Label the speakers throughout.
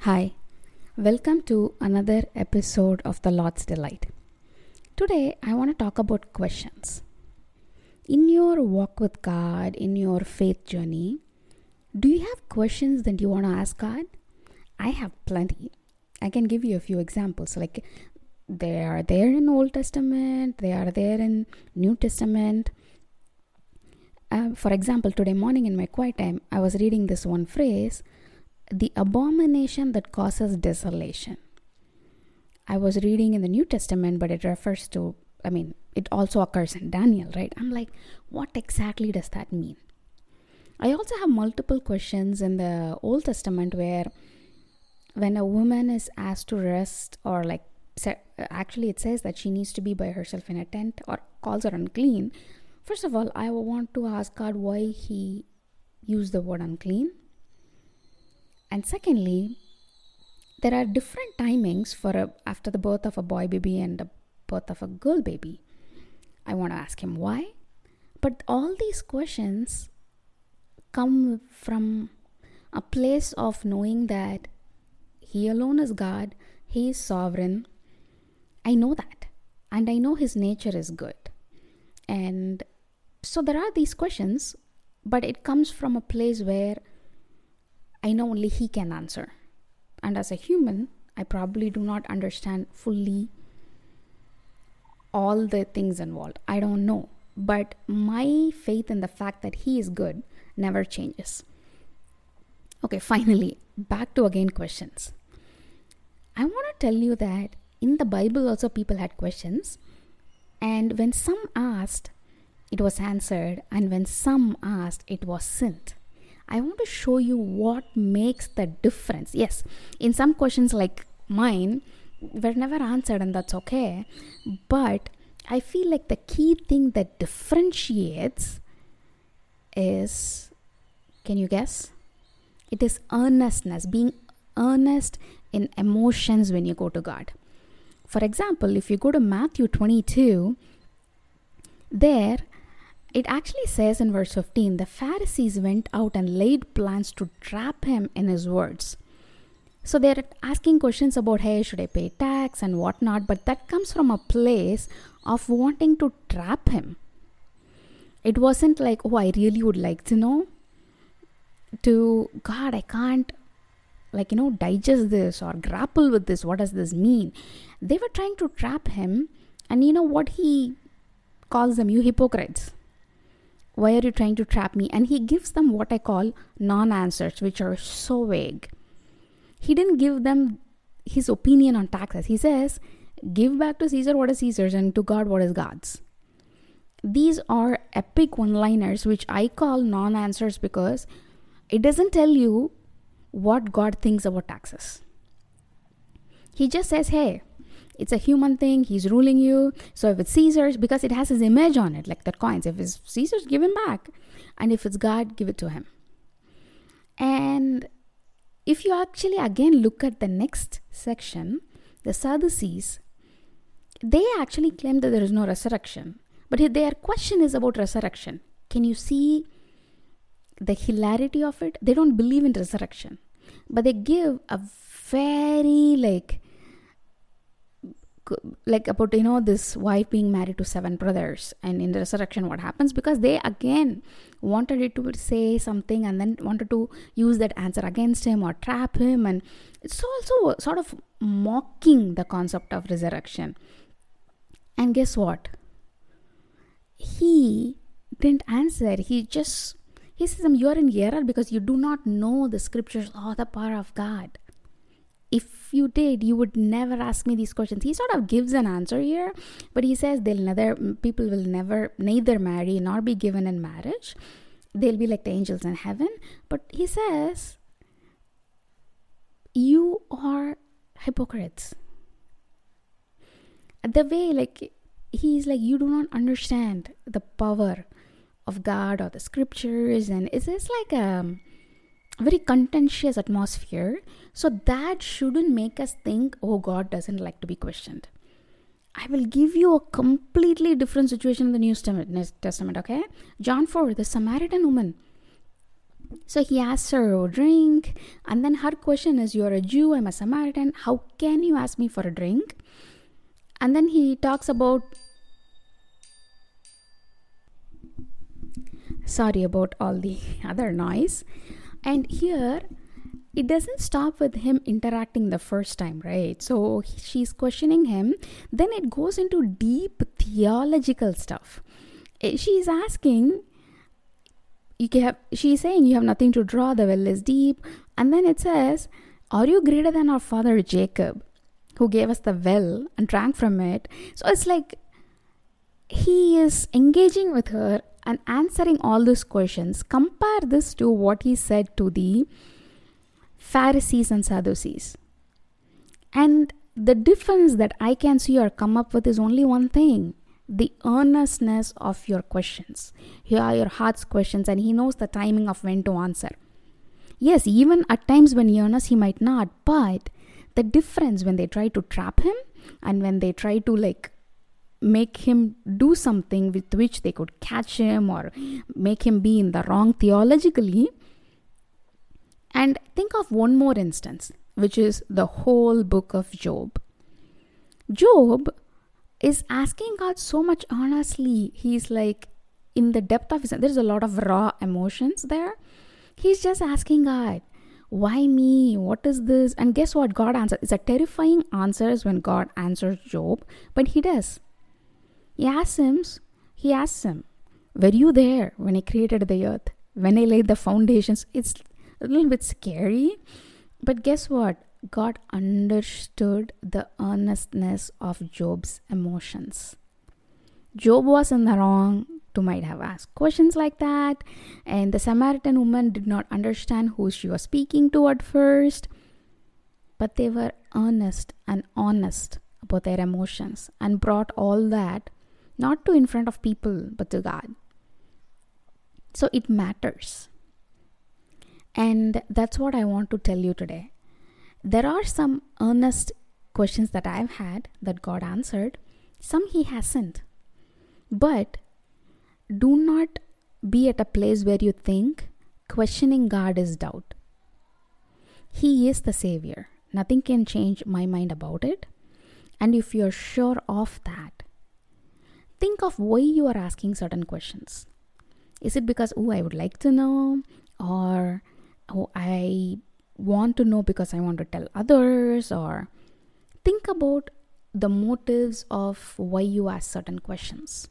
Speaker 1: Hi, welcome to another episode of The Lord's Delight. Today, I want to talk about questions. In your walk with God, in your faith journey, do you have questions that you want to ask God? I have plenty. I can give you a few examples. Like they are there in Old Testament, they are there in New Testament. For example, today morning in my quiet time, I was reading this one phrase, the abomination that causes desolation. I was reading in the New Testament, but it refers to, it also occurs in Daniel, right? I'm like, what exactly does that mean? I also have multiple questions in the Old Testament where when a woman is asked to rest or actually it says that she needs to be by herself in a tent or calls her unclean. First of all, I want to ask God why he used the word unclean. And secondly, there are different timings for after the birth of a boy baby and the birth of a girl baby. I want to ask him why. But all these questions come from a place of knowing that he alone is God, he is sovereign. I know that. And I know his nature is good. And so there are these questions, but it comes from a place where I know only he can answer. And as a human, I probably do not understand fully all the things involved. I don't know. But my faith in the fact that he is good never changes. Okay, finally, back to again questions. I want to tell you that in the Bible also people had questions. And when some asked, it was answered. And when some asked, it was sent. I want to show you what makes the difference. Yes, in some questions like mine, were never answered and that's okay. But I feel like the key thing that differentiates is, can you guess? It is earnestness, being earnest in emotions when you go to God. For example, if you go to Matthew 22, there it actually says in verse 15, the Pharisees went out and laid plans to trap him in his words. So they're asking questions about, hey, should I pay tax and whatnot? But that comes from a place of wanting to trap him. It wasn't like, oh, I really would like to know. To God, I can't, digest this or grapple with this. What does this mean? They were trying to trap him. And you know what he calls them? You hypocrites. Why are you trying to trap me? And he gives them what I call non-answers, which are so vague. He didn't give them his opinion on taxes. He says, give back to Caesar what is Caesar's and to God what is God's. These are epic one-liners, which I call non-answers because it doesn't tell you what God thinks about taxes. He just says, hey, it's a human thing. He's ruling you. So if it's Caesar's, because it has his image on it, like the coins. If it's Caesar's, give him back. And if it's God, give it to him. And if you actually again look at the next section, the Sadducees, they actually claim that there is no resurrection. But their question is about resurrection. Can you see the hilarity of it? They don't believe in resurrection. But they give a very about, this wife being married to 7 brothers and in the resurrection what happens, because they again wanted it to say something and then wanted to use that answer against him or trap him, and it's also sort of mocking the concept of resurrection. And guess what? He didn't answer. He says, you're in error because you do not know the scriptures or the power of God. If you did, you would never ask me these questions. He sort of gives an answer here, but he says people will neither marry nor be given in marriage. They'll be like the angels in heaven. But he says, you are hypocrites. The way, he's like, you do not understand the power of God or the scriptures, and it's like a very contentious atmosphere. So that shouldn't make us think, oh, God doesn't like to be questioned. I will give you a completely different situation in the New Testament, okay? John 4, the Samaritan woman. So he asks her a drink, and then her question is, "You're a Jew, I'm a Samaritan. How can you ask me for a drink?" And then he talks about, sorry about all the other noise. And here, it doesn't stop with him interacting the first time, right? So she's questioning him. Then it goes into deep theological stuff. She's asking, she's saying, "You have nothing to draw, the well is deep." And then it says, "Are you greater than our father Jacob, who gave us the well and drank from it?" So it's like he is engaging with her and answering all these questions. Compare this to what he said to the Pharisees and Sadducees. And the difference that I can see or come up with is only one thing: the earnestness of your questions. Here are your heart's questions, and he knows the timing of when to answer. Yes, even at times when he earnest, he might not, but the difference when they try to trap him and when they try to make him do something with which they could catch him or make him be in the wrong theologically. And think of one more instance, which is the whole book of Job. Job is asking God so much honestly. He's like, in the depth of his, there's a lot of raw emotions there. He's just asking God, "Why me? What is this?" And guess what? God answers. It's a terrifying answers when God answers Job, but he does. He asks him, "Were you there when I created the earth? When I laid the foundations?" It's a little bit scary, but guess what? God understood the earnestness of Job's emotions. Job was in the wrong to might have asked questions like that, and the Samaritan woman did not understand who she was speaking to at first, but they were earnest and honest about their emotions and brought all that not to in front of people but to God. So it matters. And that's what I want to tell you today. There are some earnest questions that I've had that God answered, some He hasn't. But do not be at a place where you think questioning God is doubt. He is the Savior. Nothing can change my mind about it. And if you're sure of that, think of why you are asking certain questions. Is it because, I would like to know, or I want to know because I want to tell others, or think about the motives of why you ask certain questions.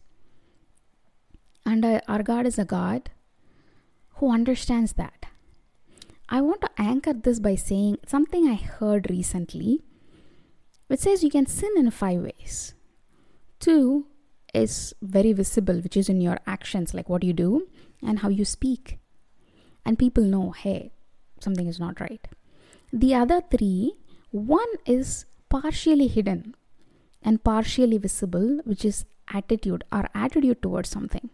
Speaker 1: And our God is a God who understands that. I want to anchor this by saying something I heard recently, which says you can sin in 5 ways. 2 is very visible, which is in your actions, like what you do and how you speak. And people know, hey, something is not right. The other 3, 1 is partially hidden and partially visible, which is attitude, our attitude towards something.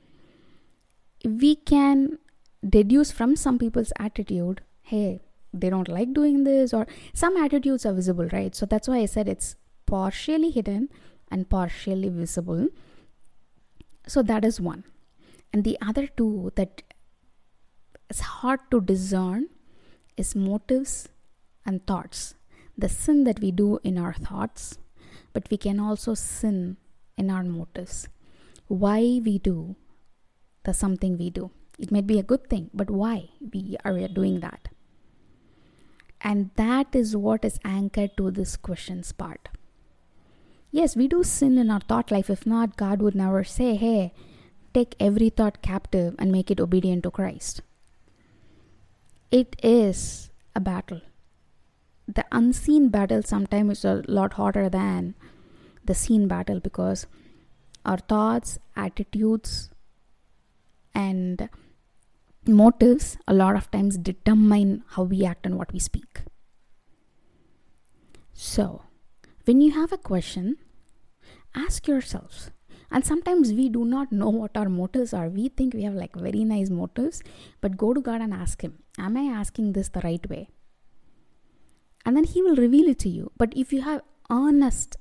Speaker 1: We can deduce from some people's attitude, hey, they don't like doing this, or some attitudes are visible, right? So that's why I said it's partially hidden and partially visible. So that is 1. And the other 2 that is hard to discern is motives and thoughts. The sin that we do in our thoughts, but we can also sin in our motives. Why we do the something we do. It might be a good thing, but why we are doing that? And that is what is anchored to this questions part. Yes, we do sin in our thought life. If not, God would never say, hey, take every thought captive and make it obedient to Christ. It is a battle. The unseen battle sometimes is a lot harder than the seen battle, because our thoughts, attitudes, and motives a lot of times determine how we act and what we speak. So, when you have a question, ask yourselves. And sometimes we do not know what our motives are. We think we have very nice motives, but go to God and ask Him, am I asking this the right way? And then He will reveal it to you. But if you have honest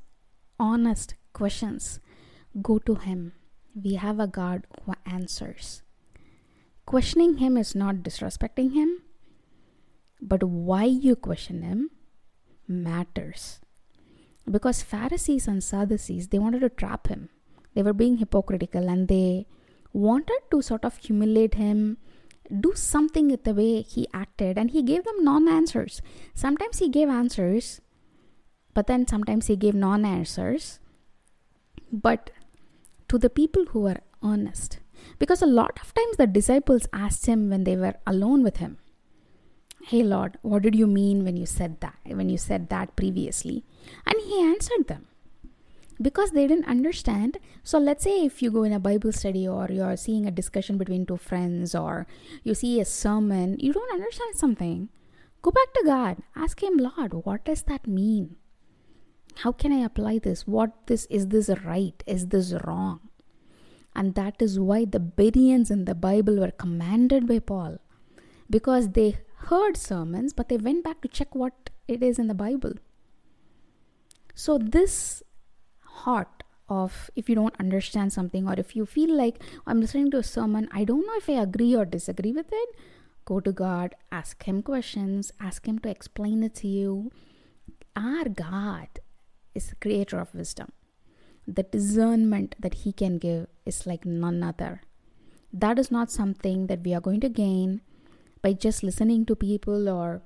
Speaker 1: questions, go to Him. We have a God who answers. Questioning him is not disrespecting him, but why you question him matters. Because Pharisees and Sadducees, they wanted to trap him. They were being hypocritical and they wanted to sort of humiliate him, do something with the way he acted, and he gave them non-answers. Sometimes he gave answers, but then sometimes he gave non-answers, but to the people who were honest. Because a lot of times the disciples asked him when they were alone with him, "Hey Lord, what did you mean when you said that previously?" And he answered them because they didn't understand. So let's say if you go in a Bible study or you're seeing a discussion between two friends or you see a sermon, you don't understand something, go back to God. Ask him, "Lord, what does that mean? How can I apply this? Is this right? Is this wrong?" And that is why the Bereans in the Bible were commanded by Paul, because they heard sermons, but they went back to check what it is in the Bible. So this heart of, if you don't understand something, or if you feel like, I'm listening to a sermon, I don't know if I agree or disagree with it, go to God, ask him questions, ask him to explain it to you. Our God is the creator of wisdom. The discernment that he can give is like none other. That is not something that we are going to gain by just listening to people or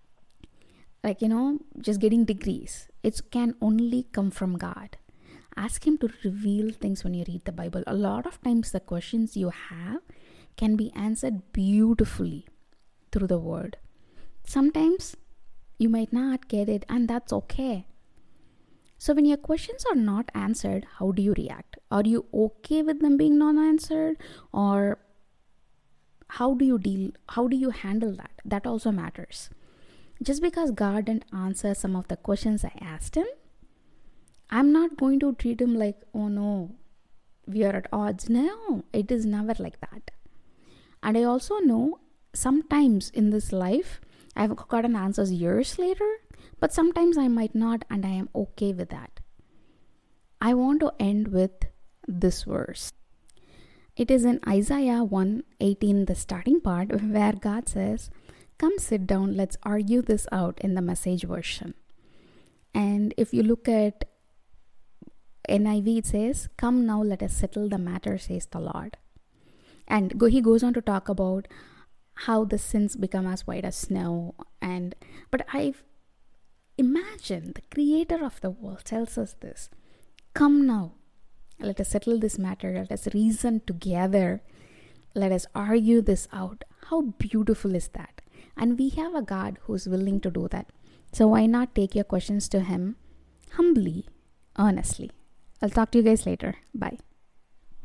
Speaker 1: just getting degrees. It can only come from God. Ask him to reveal things when you read the Bible. A lot of times the questions you have can be answered beautifully through the word. Sometimes you might not get it, and that's okay. So when your questions are not answered, how do you react? Are you okay with them being non-answered? Or how do you handle that? That also matters. Just because God didn't answer some of the questions I asked him, I'm not going to treat him like, oh no, we are at odds. No, it is never like that. And I also know sometimes in this life, I've gotten answers years later, but sometimes I might not, and I am okay with that. I want to end with this verse. It is in Isaiah 1:18, the starting part, where God says, "Come sit down, let's argue this out," in the Message version. And if you look at NIV, it says, "Come now, let us settle the matter, says the Lord." And he goes on to talk about how the sins become as white as snow. But I've imagined the creator of the world tells us this. Come now, let us settle this matter. Let us reason together. Let us argue this out. How beautiful is that? And we have a God who's willing to do that. So why not take your questions to him humbly, honestly? I'll talk to you guys later. Bye.